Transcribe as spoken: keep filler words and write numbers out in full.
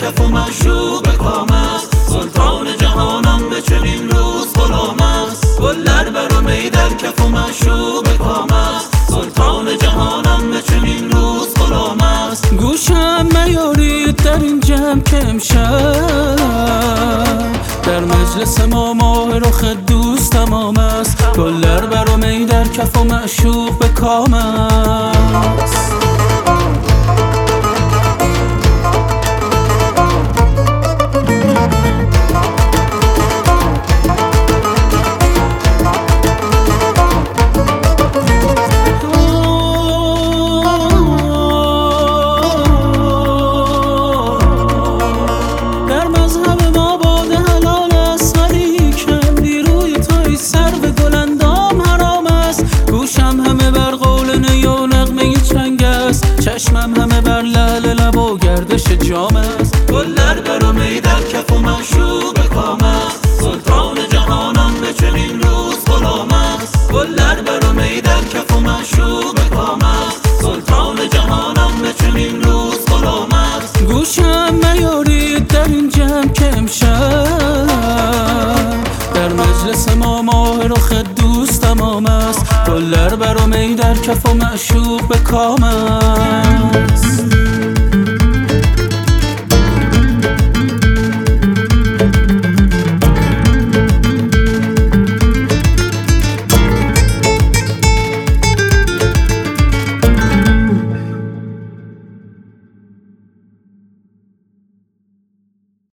کف و معشوق به کام است. سلطان جهانم به چنین روز غلام است. گل در بر و می در کف و معشوق به کام است. سلطان جهانم به چنین روز غلام است. گوشم میارید در این جمع که امشب در مجلس ما ماه رخ دوست تمام است. گل در بر و می در کف و معشوق به کام است. چشمم همه بر لعل لب و گردش جام است. گل در بر و می در کف و معشوق به کام است. سلطان جهانم به چنین روز غلام است. گل در بر و می در کف و معشوق به کام است. سلطان جهانم به چنین روز غلام است. گوشم میارید در این جمع که امشب در مجلس ما ماه رخ دوست تمام است. گل در بر و می در کف و معشوق به کام است.